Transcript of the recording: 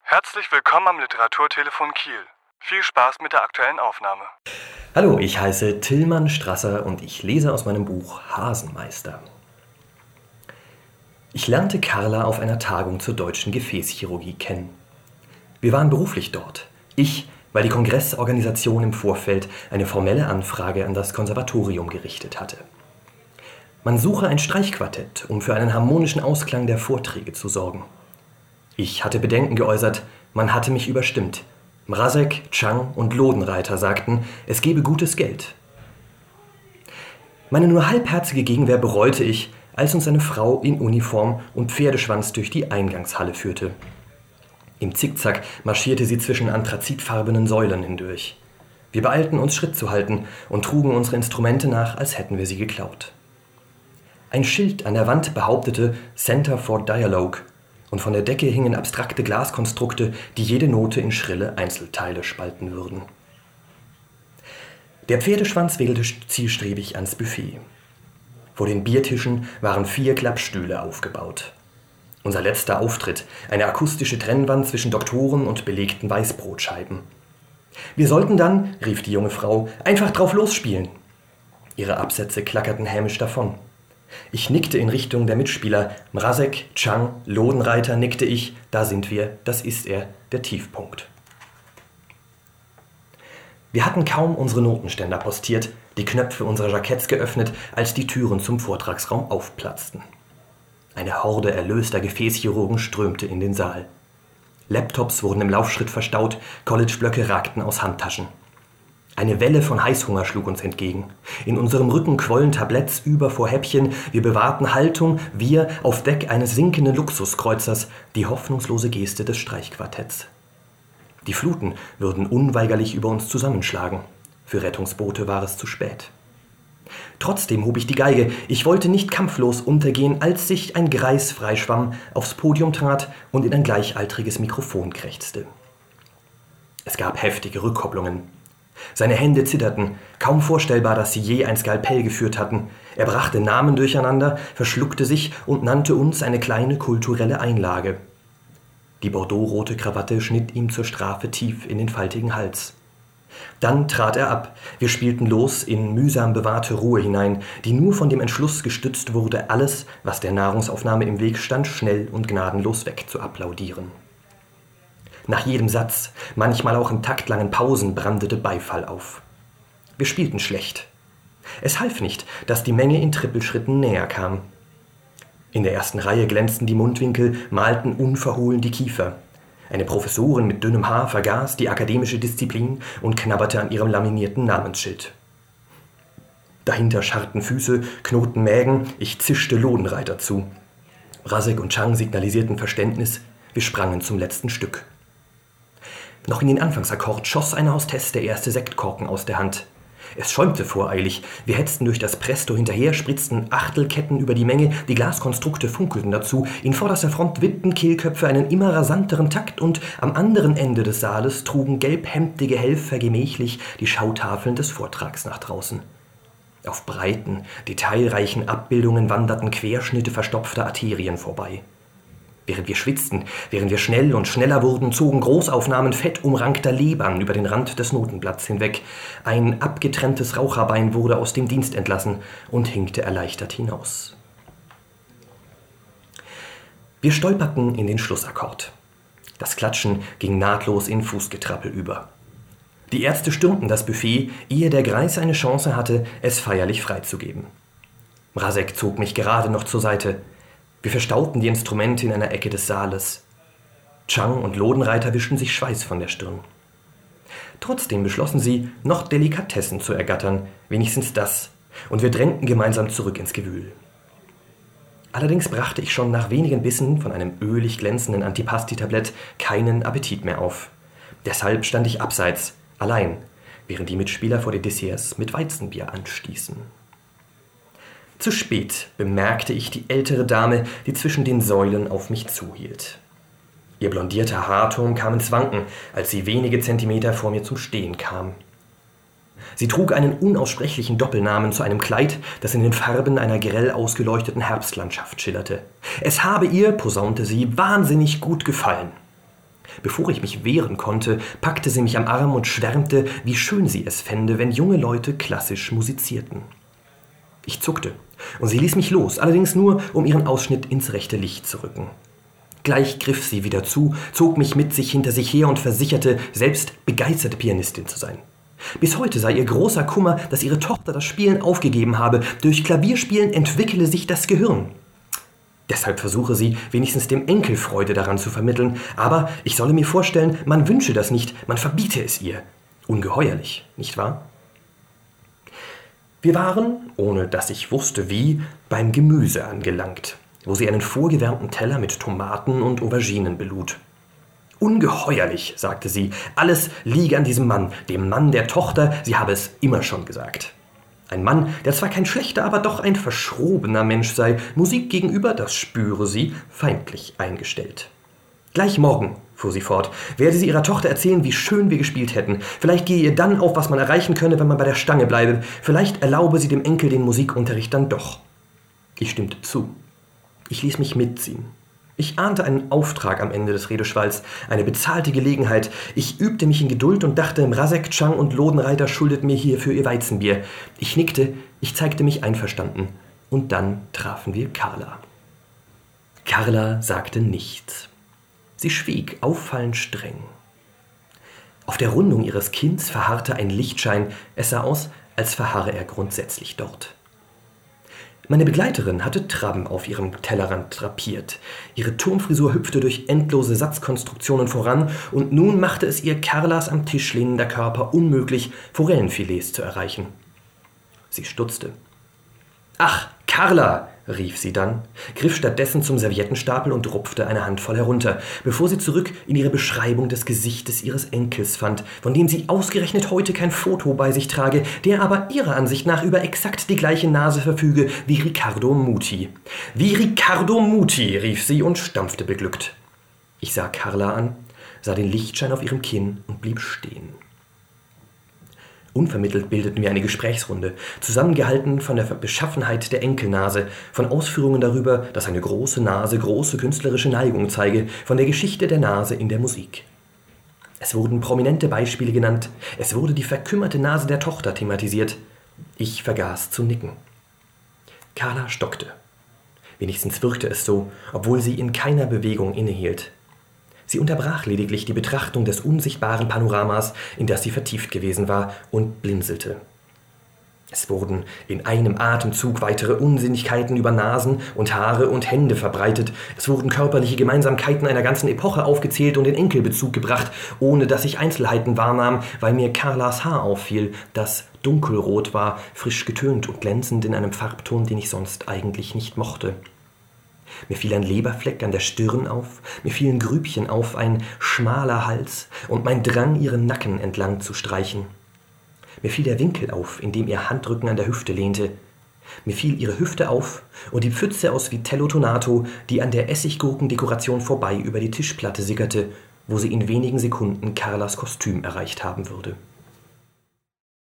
Herzlich willkommen am Literaturtelefon Kiel. Viel Spaß mit der aktuellen Aufnahme. Hallo, ich heiße Tillmann Strasser und ich lese aus meinem Buch Hasenmeister. Ich lernte Carla auf einer Tagung zur deutschen Gefäßchirurgie kennen. Wir waren beruflich dort. Ich, weil die Kongressorganisation im Vorfeld eine formelle Anfrage an das Konservatorium gerichtet hatte. Man suche ein Streichquartett, um für einen harmonischen Ausklang der Vorträge zu sorgen. Ich hatte Bedenken geäußert, man hatte mich überstimmt. Mrazek, Chang und Lodenreiter sagten, es gebe gutes Geld. Meine nur halbherzige Gegenwehr bereute ich, als uns eine Frau in Uniform und Pferdeschwanz durch die Eingangshalle führte. Im Zickzack marschierte sie zwischen anthrazitfarbenen Säulen hindurch. Wir beeilten uns, Schritt zu halten und trugen unsere Instrumente nach, als hätten wir sie geklaut. Ein Schild an der Wand behauptete Center for Dialogue und von der Decke hingen abstrakte Glaskonstrukte, die jede Note in schrille Einzelteile spalten würden. Der Pferdeschwanz wedelte zielstrebig ans Buffet. Vor den Biertischen waren 4 Klappstühle aufgebaut. Unser letzter Auftritt, eine akustische Trennwand zwischen Doktoren und belegten Weißbrotscheiben. Wir sollten dann, rief die junge Frau, einfach drauf losspielen. Ihre Absätze klackerten hämisch davon. Ich nickte in Richtung der Mitspieler. Mrazek, Chang, Lodenreiter nickte ich. Da sind wir, das ist er, der Tiefpunkt. Wir hatten kaum unsere Notenständer postiert, die Knöpfe unserer Jacketts geöffnet, als die Türen zum Vortragsraum aufplatzten. Eine Horde erlöster Gefäßchirurgen strömte in den Saal. Laptops wurden im Laufschritt verstaut, Collegeblöcke ragten aus Handtaschen. Eine Welle von Heißhunger schlug uns entgegen. In unserem Rücken quollen Tabletts über vor Häppchen. Wir bewahrten Haltung, wir auf Deck eines sinkenden Luxuskreuzers, die hoffnungslose Geste des Streichquartetts. Die Fluten würden unweigerlich über uns zusammenschlagen. Für Rettungsboote war es zu spät. Trotzdem hob ich die Geige. Ich wollte nicht kampflos untergehen, als sich ein Greis freischwamm, aufs Podium trat und in ein gleichaltriges Mikrofon krächzte. Es gab heftige Rückkopplungen. Seine Hände zitterten, kaum vorstellbar, dass sie je ein Skalpell geführt hatten. Er brachte Namen durcheinander, verschluckte sich und nannte uns eine kleine kulturelle Einlage. Die bordeauxrote Krawatte schnitt ihm zur Strafe tief in den faltigen Hals. Dann trat er ab. Wir spielten los in mühsam bewahrte Ruhe hinein, die nur von dem Entschluss gestützt wurde, alles, was der Nahrungsaufnahme im Weg stand, schnell und gnadenlos wegzuapplaudieren. Nach jedem Satz, manchmal auch in taktlangen Pausen, brandete Beifall auf. Wir spielten schlecht. Es half nicht, dass die Menge in Trippelschritten näher kam. In der ersten Reihe glänzten die Mundwinkel, malten unverhohlen die Kiefer. Eine Professorin mit dünnem Haar vergaß die akademische Disziplin und knabberte an ihrem laminierten Namensschild. Dahinter scharrten Füße, knurrten Mägen, ich zischte Lodenreiter zu. Mrazek und Chang signalisierten Verständnis, wir sprangen zum letzten Stück. Noch in den Anfangsakkord schoss eine Hostess der erste Sektkorken aus der Hand. Es schäumte voreilig. Wir hetzten durch das Presto hinterher, spritzten Achtelketten über die Menge, die Glaskonstrukte funkelten dazu. In vorderster Front wippten Kehlköpfe einen immer rasanteren Takt und am anderen Ende des Saales trugen gelbhemdige Helfer gemächlich die Schautafeln des Vortrags nach draußen. Auf breiten, detailreichen Abbildungen wanderten Querschnitte verstopfter Arterien vorbei. Während wir schwitzten, während wir schnell und schneller wurden, zogen Großaufnahmen fettumrankter Lebern über den Rand des Notenblatts hinweg. Ein abgetrenntes Raucherbein wurde aus dem Dienst entlassen und hinkte erleichtert hinaus. Wir stolperten in den Schlussakkord. Das Klatschen ging nahtlos in Fußgetrappel über. Die Ärzte stürmten das Buffet, ehe der Greis eine Chance hatte, es feierlich freizugeben. Mrazek zog mich gerade noch zur Seite. Wir verstauten die Instrumente in einer Ecke des Saales. Chang und Lodenreiter wischten sich Schweiß von der Stirn. Trotzdem beschlossen sie, noch Delikatessen zu ergattern, wenigstens das, und wir drängten gemeinsam zurück ins Gewühl. Allerdings brachte ich schon nach wenigen Bissen von einem ölig glänzenden Antipasti-Tablett keinen Appetit mehr auf. Deshalb stand ich abseits, allein, während die Mitspieler vor den Desserts mit Weizenbier anstießen. Zu spät bemerkte ich die ältere Dame, die zwischen den Säulen auf mich zuhielt. Ihr blondierter Haarturm kam ins Wanken, als sie wenige Zentimeter vor mir zum Stehen kam. Sie trug einen unaussprechlichen Doppelnamen zu einem Kleid, das in den Farben einer grell ausgeleuchteten Herbstlandschaft schillerte. Es habe ihr, posaunte sie, wahnsinnig gut gefallen. Bevor ich mich wehren konnte, packte sie mich am Arm und schwärmte, wie schön sie es fände, wenn junge Leute klassisch musizierten. Ich zuckte, und sie ließ mich los, allerdings nur, um ihren Ausschnitt ins rechte Licht zu rücken. Gleich griff sie wieder zu, zog mich mit sich hinter sich her und versicherte, selbst begeisterte Pianistin zu sein. Bis heute sei ihr großer Kummer, dass ihre Tochter das Spielen aufgegeben habe. Durch Klavierspielen entwickele sich das Gehirn. Deshalb versuche sie, wenigstens dem Enkel Freude daran zu vermitteln. Aber ich solle mir vorstellen, man wünsche das nicht, man verbiete es ihr. Ungeheuerlich, nicht wahr? Wir waren, ohne dass ich wusste wie, beim Gemüse angelangt, wo sie einen vorgewärmten Teller mit Tomaten und Auberginen belud. »Ungeheuerlich«, sagte sie, »alles liege an diesem Mann, dem Mann der Tochter, sie habe es immer schon gesagt. Ein Mann, der zwar kein schlechter, aber doch ein verschrobener Mensch sei, Musik gegenüber, das spüre sie, feindlich eingestellt. Gleich morgen«, fuhr sie fort, »werde sie ihrer Tochter erzählen, wie schön wir gespielt hätten. Vielleicht gehe ihr dann auf, was man erreichen könne, wenn man bei der Stange bleibe. Vielleicht erlaube sie dem Enkel den Musikunterricht dann doch.« Ich stimmte zu. Ich ließ mich mitziehen. Ich ahnte einen Auftrag am Ende des Redeschwalls, eine bezahlte Gelegenheit. Ich übte mich in Geduld und dachte, Mrazek, Chang und Lodenreiter schuldeten mir hierfür ihr Weizenbier. Ich nickte, ich zeigte mich einverstanden. Und dann trafen wir Carla. Carla sagte nichts. Sie schwieg, auffallend streng. Auf der Rundung ihres Kinns verharrte ein Lichtschein. Es sah aus, als verharre er grundsätzlich dort. Meine Begleiterin hatte Trabben auf ihrem Tellerrand drapiert. Ihre Turmfrisur hüpfte durch endlose Satzkonstruktionen voran und nun machte es ihr Carlas am Tisch lehnender Körper unmöglich, Forellenfilets zu erreichen. Sie stutzte. »Ach, Carla«, rief sie dann, griff stattdessen zum Serviettenstapel und rupfte eine Handvoll herunter, bevor sie zurück in ihre Beschreibung des Gesichtes ihres Enkels fand, von dem sie ausgerechnet heute kein Foto bei sich trage, der aber ihrer Ansicht nach über exakt die gleiche Nase verfüge wie Riccardo Muti. »Wie Riccardo Muti«, rief sie und stampfte beglückt. Ich sah Carla an, sah den Lichtschein auf ihrem Kinn und blieb stehen. Unvermittelt bildeten wir eine Gesprächsrunde, zusammengehalten von der Beschaffenheit der Enkelnase, von Ausführungen darüber, dass eine große Nase große künstlerische Neigung zeige, von der Geschichte der Nase in der Musik. Es wurden prominente Beispiele genannt, es wurde die verkümmerte Nase der Tochter thematisiert. Ich vergaß zu nicken. Carla stockte. Wenigstens wirkte es so, obwohl sie in keiner Bewegung innehielt. Sie unterbrach lediglich die Betrachtung des unsichtbaren Panoramas, in das sie vertieft gewesen war, und blinzelte. Es wurden in einem Atemzug weitere Unsinnigkeiten über Nasen und Haare und Hände verbreitet. Es wurden körperliche Gemeinsamkeiten einer ganzen Epoche aufgezählt und in Enkelbezug gebracht, ohne dass ich Einzelheiten wahrnahm, weil mir Carlas Haar auffiel, das dunkelrot war, frisch getönt und glänzend in einem Farbton, den ich sonst eigentlich nicht mochte. Mir fiel ein Leberfleck an der Stirn auf, mir fielen Grübchen auf, ein schmaler Hals und mein Drang, ihren Nacken entlang zu streichen. Mir fiel der Winkel auf, in dem ihr Handrücken an der Hüfte lehnte. Mir fiel ihre Hüfte auf und die Pfütze aus Vitello Tonato, die an der Essiggurkendekoration vorbei über die Tischplatte sickerte, wo sie in wenigen Sekunden Carlas Kostüm erreicht haben würde.